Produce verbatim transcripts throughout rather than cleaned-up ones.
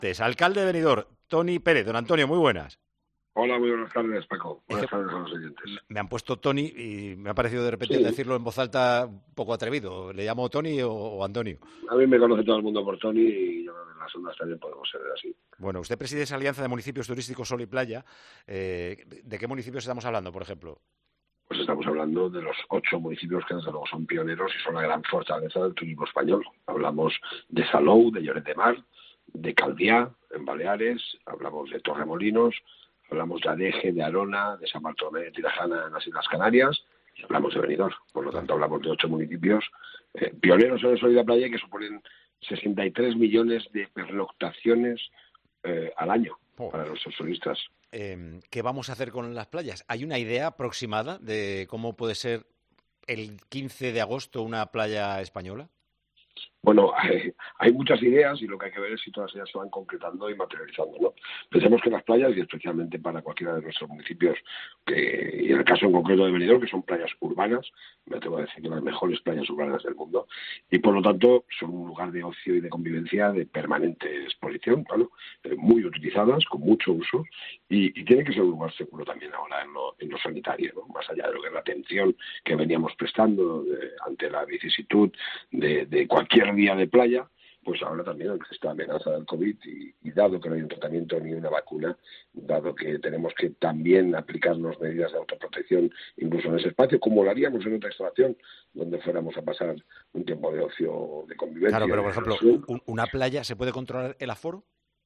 Antes, alcalde de Benidorm, Toni Pérez. Don Antonio, muy buenas. Hola, muy buenas tardes, Paco. Es Buenas que tardes a los oyentes. me han puesto Toni y me ha parecido de repente Sí, decirlo en voz alta un poco atrevido. ¿Le llamo Toni o, o Antonio? a mí me conoce todo el mundo por Tony y yo creo que en las ondas también podemos ser así. Bueno, usted preside esa alianza de municipios turísticos Sol y Playa. Eh, ¿De qué municipios estamos hablando, por ejemplo? Pues estamos hablando de los ocho municipios que desde luego son pioneros y son la gran fortaleza del turismo español. Hablamos de Salou, de Lloret de Mar, de Calviá, en Baleares, hablamos de Torremolinos, hablamos de Adeje, de Arona, de San Bartolomé de Tirajana en las Islas Canarias y hablamos de Benidorm. Por lo tanto, hablamos de ocho municipios eh, pioneros en el Sol y la Playa que suponen sesenta y tres millones de pernoctaciones eh, al año Oh. para nuestros turistas. Eh, ¿Qué vamos a hacer con las playas? ¿Hay una idea aproximada de cómo puede ser el quince de agosto una playa española? Bueno, hay, hay muchas ideas y lo que hay que ver es si todas ellas se van concretando y materializando, ¿no? Pensemos que las playas, y especialmente para cualquiera de nuestros municipios, que, y en el caso en concreto de Benidorm, que son playas urbanas, me atrevo a decir que las mejores playas urbanas del mundo, y por lo tanto son un lugar de ocio y de convivencia de permanente exposición, ¿no? eh, muy utilizadas, con mucho uso, y, y tiene que ser un lugar seguro también ahora en lo, en lo sanitario, ¿no? Más allá de lo que es la atención que veníamos prestando de, ante la vicisitud de, de cualquier día de playa, pues ahora también ante esta amenaza del COVID y, y dado que no hay un tratamiento ni una vacuna, dado que tenemos que también aplicarnos medidas de autoprotección incluso en ese espacio, como lo haríamos en otra instalación donde fuéramos a pasar un tiempo de ocio, de convivencia. Claro, pero por de ejemplo, diversión, un- ¿una playa se puede controlar el aforo?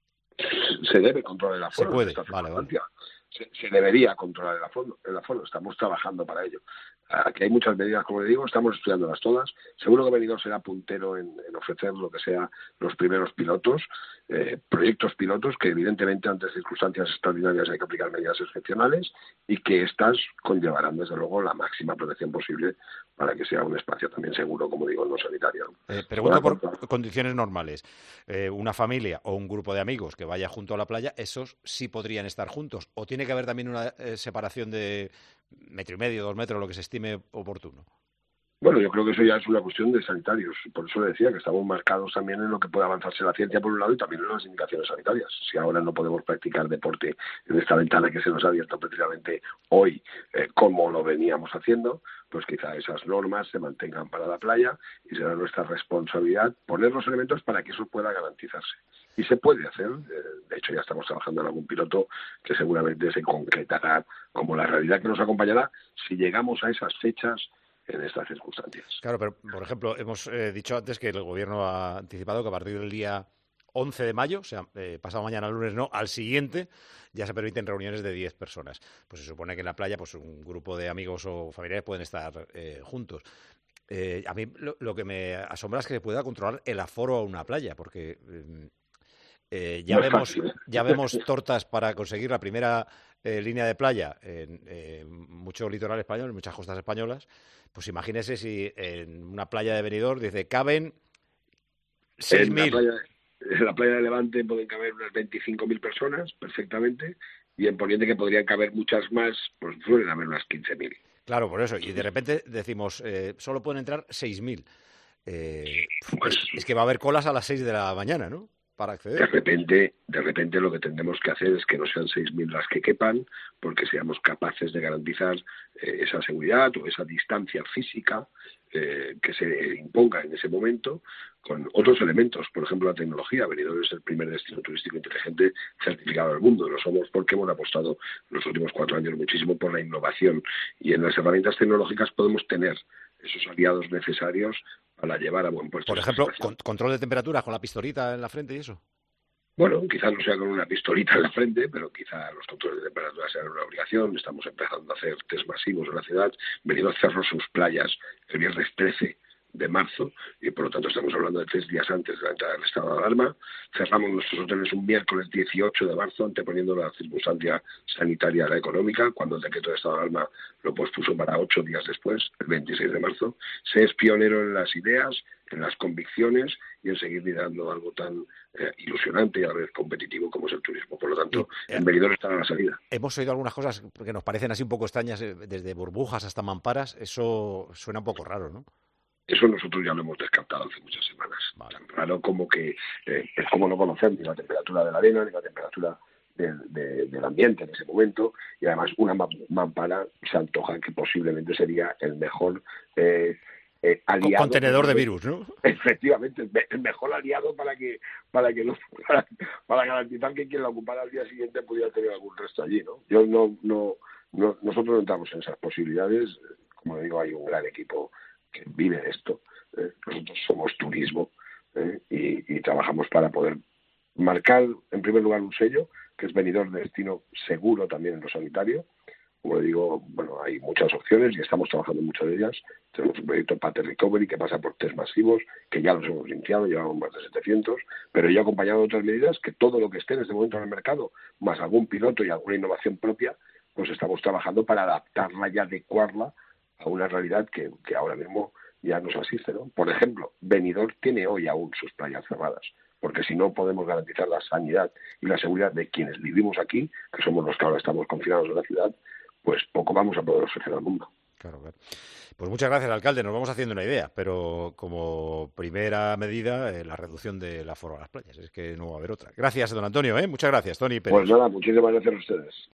se debe controlar el Se aforo en puede, esta vale, vale. circunstancia. Se, se debería controlar el aforo, el aforo, estamos trabajando para ello. Aquí hay muchas medidas, como le digo, estamos estudiándolas todas. Seguro que Benidorm será puntero en, en ofrecer lo que sea los primeros pilotos, eh, proyectos pilotos, que evidentemente ante circunstancias extraordinarias hay que aplicar medidas excepcionales y que estas conllevarán desde luego la máxima protección posible para que sea un espacio también seguro, como digo, no sanitario. Eh, Se pueda pregunto por controlar. condiciones normales. Eh, una familia o un grupo de amigos que vaya junto a la playa, esos sí podrían estar juntos. ¿O tiene que haber también una eh, separación de metro y medio, dos metros, lo que se estime oportuno? Bueno, yo creo que eso ya es una cuestión de sanitarios. Por eso le decía que estamos marcados también en lo que puede avanzarse la ciencia por un lado y también en las indicaciones sanitarias. Si ahora no podemos practicar deporte en esta ventana que se nos ha abierto precisamente hoy, eh, como lo veníamos haciendo, pues quizá esas normas se mantengan para la playa y será nuestra responsabilidad poner los elementos para que eso pueda garantizarse. Y se puede hacer, eh, de hecho ya estamos trabajando en algún piloto que seguramente se concretará como la realidad que nos acompañará si llegamos a esas fechas en estas circunstancias. Claro, pero por ejemplo, hemos eh, dicho antes que el gobierno ha anticipado que a partir del día once de mayo, o sea, eh, pasado mañana lunes no, al siguiente, ya se permiten reuniones de diez personas. Pues se supone que en la playa pues un grupo de amigos o familiares pueden estar eh, juntos. Eh, a mí lo, lo que me asombra es que se pueda controlar el aforo a una playa, porque eh, eh, ya No es vemos fácil, ¿eh? ya vemos tortas para conseguir la primera eh, línea de playa en eh, mucho litoral español, en muchas costas españolas. Pues imagínese si en una playa de Benidorm dice caben seis En la mil. playa, en la playa de Levante pueden caber unas veinticinco mil personas perfectamente y en Poniente, que podrían caber muchas más, pues suelen haber unas quince mil. Claro, por eso. Y de repente decimos, eh, solo pueden entrar seis mil. Eh, Pues es, es que va a haber colas a las seis de la mañana, ¿no? Para de acceder. repente, de repente lo que tendremos que hacer es que no sean seis mil las que quepan, porque seamos capaces de garantizar eh, esa seguridad o esa distancia física eh, que se imponga en ese momento con otros elementos. Por ejemplo, la tecnología. Benidorm es el primer destino turístico inteligente certificado del mundo. Lo somos porque hemos apostado en los últimos cuatro años muchísimo por la innovación y en las herramientas tecnológicas podemos tener esos aliados necesarios para llevar a buen puerto. Por esta ejemplo, situación. con- control de temperatura con la pistolita en la frente y eso. Bueno, quizá no sea con una pistolita en la frente, pero quizá los controles de temperatura sean una obligación. Estamos empezando a hacer test masivos en la ciudad. Benidorm cerró sus playas el viernes trece de marzo y por lo tanto estamos hablando de tres días antes de la entrada del estado de alarma. Cerramos nuestros hoteles un miércoles dieciocho de marzo, anteponiendo la circunstancia sanitaria a la económica, cuando el decreto de estado de alarma lo pospuso para ocho días después, el veintiséis de marzo. Se es pionero en las ideas, en las convicciones y en seguir liderando algo tan eh, ilusionante y a la vez competitivo como es el turismo. Por lo tanto, Y, eh, en Benidorm está a la salida. hemos oído algunas cosas que nos parecen así un poco extrañas, eh, desde burbujas hasta mamparas. Eso suena un poco raro, ¿no? Eso nosotros ya lo hemos descartado hace muchas semanas. Vale. Tan raro como que eh, es como no conocer ni la temperatura de la arena, ni la temperatura del, de, del ambiente en ese momento, y además una mampara se antoja que posiblemente sería el mejor eh, eh, aliado. Contenedor de virus, ¿no? Efectivamente, el mejor aliado para que para que no, para, para garantizar que quien la ocupara al día siguiente pudiera tener algún resto allí, ¿no? Yo no, no, no nosotros no entramos en esas posibilidades. Como digo, hay un gran equipo que vive de esto. Eh, nosotros somos turismo eh, y, y trabajamos para poder marcar, en primer lugar, un sello, que es Benidorm de destino seguro también en lo sanitario. Como digo, bueno, hay muchas opciones y estamos trabajando en muchas de ellas. Tenemos un proyecto Pater Recovery que pasa por test masivos, que ya los hemos iniciado, llevamos más de setecientos, pero ya acompañado de otras medidas que todo lo que esté en este momento en el mercado, más algún piloto y alguna innovación propia, pues estamos trabajando para adaptarla y adecuarla a una realidad que, que ahora mismo ya nos asiste, ¿no? Por ejemplo, Benidorm tiene hoy aún sus playas cerradas, porque si no podemos garantizar la sanidad y la seguridad de quienes vivimos aquí, que somos los que ahora estamos confinados en la ciudad, pues poco vamos a poder ofrecer al mundo. Claro, claro. Pues muchas gracias, alcalde. Nos vamos haciendo una idea, pero como primera medida, eh, la reducción del aforo a las playas. Es que no va a haber otra. Gracias, don Antonio, ¿eh? Muchas gracias, Tony Pérez. Pues nada, muchísimas gracias a ustedes.